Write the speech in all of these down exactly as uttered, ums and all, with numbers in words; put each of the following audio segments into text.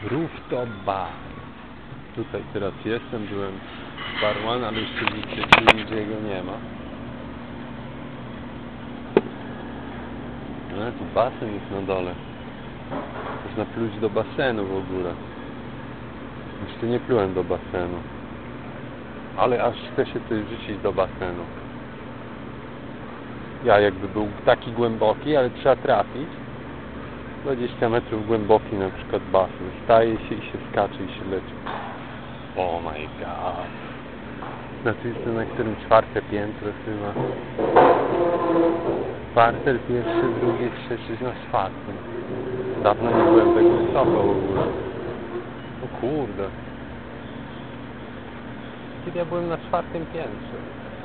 Rooftop bar. Tutaj teraz jestem, byłem w Bar One, ale jeszcze nigdzie, nigdzie go nie ma. No, tu basen jest na dole. Można pluć do basenu w ogóle. Jeszcze nie plułem do basenu. Ale aż chce się coś rzucić do basenu. Ja jakby był taki głęboki, ale trzeba trafić. dwadzieścia metrów głęboki na przykład basen. Staje się i się skacze i się leci. Oh my god. Znaczy jestem na którym czwarte piętro chyba. Parter, pierwszy, drugi, trzeci, na czwartym. Dawno nie byłem tak wysoko w ogóle. O kurde. Kiedy ja byłem na czwartym piętrze.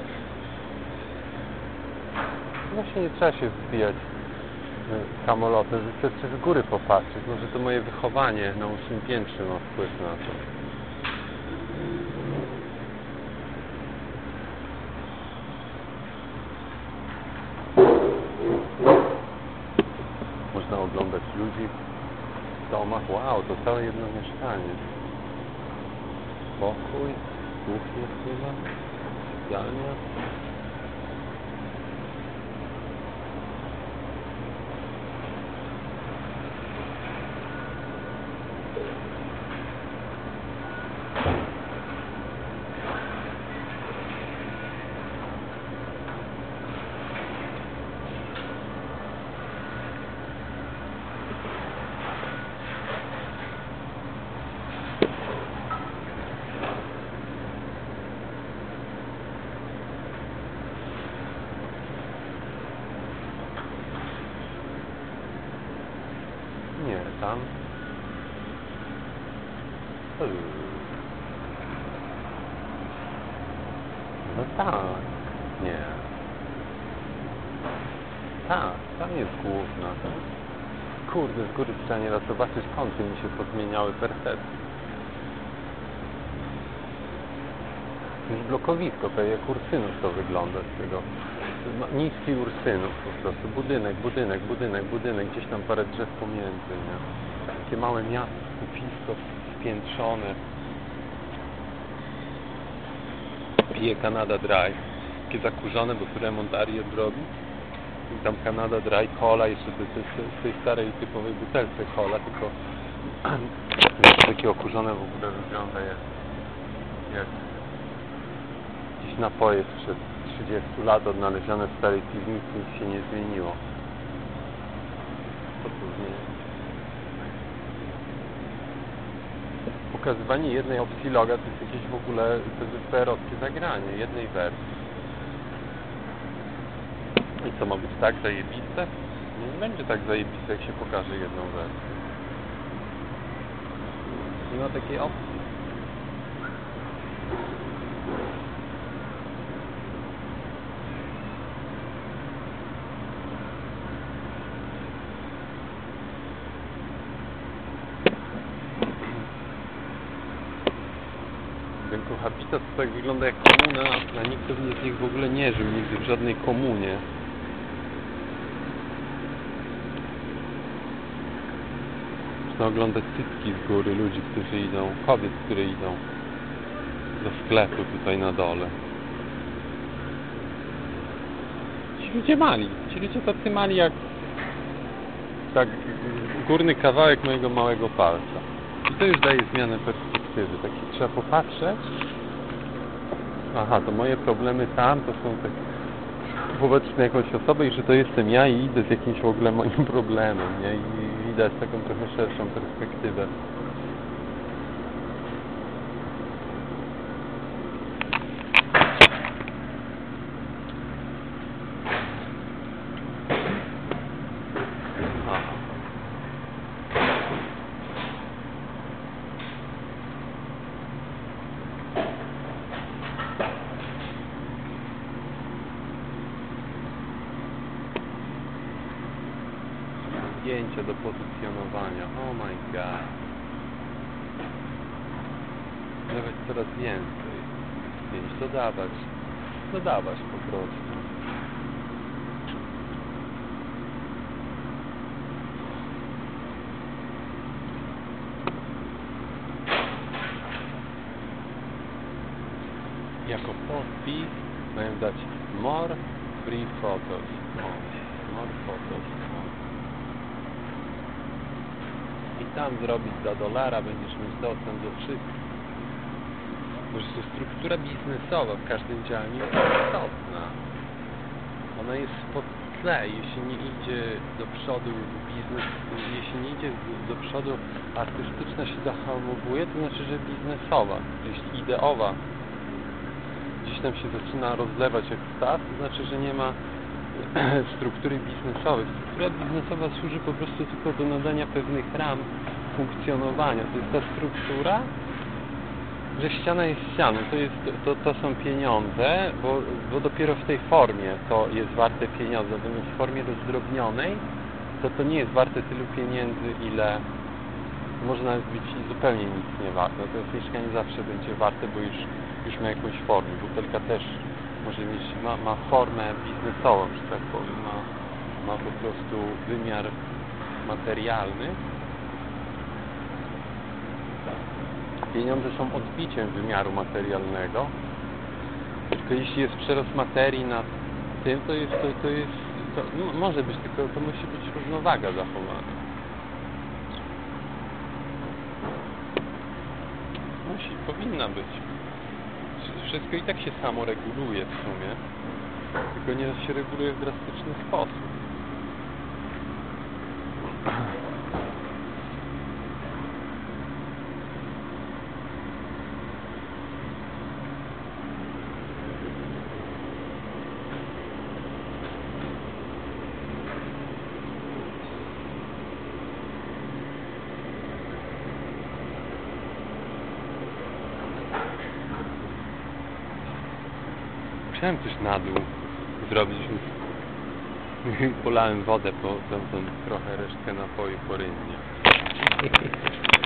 Właśnie nie trzeba się wzbijać samolotem, wystarczy z góry popatrzeć. Może to moje wychowanie na ósmym piętrze ma wpływ na to. Można oglądać ludzi w domach. Wow, to całe jedno mieszkanie. Pokój, kuchnia chyba, sypialnia. Nie, tam. No tak. Nie. Tak, tam jest główna. Kurde, z góry trzeba nieraz zobaczyć, kąty mi się pozmieniały percepcje. Już blokowisko, to jak Ursynów to wygląda z tego. Niski Ursynów po prostu. Budynek, budynek, budynek, budynek. Gdzieś tam parę drzew pomiędzy, nie? Takie małe miasto, skupisko spiętrzone. Pije Canada Dry. Takie zakurzone, bo tu remont Ariel robi. I tam Canada Dry, cola, jeszcze z tej starej typowej butelce cola, tylko to takie okurzone w ogóle wygląda jak, jak jakieś napoje sprzed trzydziestu lat odnalezione w starej piwnicy, nic się nie zmieniło. Co tu zmieni? Pokazywanie jednej opcji loga to jest jakieś w ogóle, to jest perowskie zagranie, jednej wersji. I co, ma być tak zajebiste? Nie będzie tak zajebiste, jak się pokaże jedną wersję. Nie ma takiej opcji. Rynku Habitat to tak wygląda jak komuna, a nikt z nich w ogóle nie żył nigdy w żadnej komunie. Można oglądać cycki z góry, ludzi, którzy idą, kobiet, które idą do sklepu tutaj na dole. Ci ludzie mali, ci ludzie tacy mali jak tak górny kawałek mojego małego palca. I to już daje zmianę perspektywy. Takie trzeba popatrzeć. Aha, to moje problemy tam to są tak wobec jakąś osobę i że to jestem ja i idę z jakimś w ogóle moim problemem, nie? I widać taką trochę szerszą perspektywę. Zdjęcia do pozycjonowania. Oh my god. Nawet coraz więcej zdjęć. Dodawać. Dodawać po prostu. jako podpis mają dać more free photos. O, more photos. O. I tam zrobić za dolara, będziesz mieć dostęp do wszystkich. Po prostu struktura biznesowa w każdym działaniu jest istotna. Ona jest w tle, jeśli nie idzie do przodu biznes, jeśli nie idzie do przodu artystyczna się zahamowuje, to znaczy, że biznesowa, jeśli ideowa gdzieś tam się zaczyna rozlewać jak staw, to znaczy, że nie ma struktury biznesowej. Struktura biznesowa służy po prostu tylko do nadania pewnych ram funkcjonowania. To jest ta struktura, że ściana jest ścianą, to, jest, to, to są pieniądze, bo, bo dopiero w tej formie to jest warte pieniądze, natomiast w formie rozdrobnionej to to nie jest warte tylu pieniędzy, ile może nawet być zupełnie nic nie warte. Natomiast mieszkanie zawsze będzie warte, bo już, już ma jakąś formę. Butelka też może mieć, ma, ma formę biznesową, że tak powiem, ma, ma po prostu wymiar materialny. Pieniądze są odbiciem wymiaru materialnego, tylko jeśli jest przerost materii nad tym, to jest, to, to jest, to, no, może być, tylko to musi być równowaga zachowana. Musi, powinna być. Wszystko i tak się samo reguluje w sumie, tylko nie się reguluje w drastyczny sposób. Chciałem coś na dół zrobić, polałem wodę, po tą, tą trochę resztkę napoju po rynnie.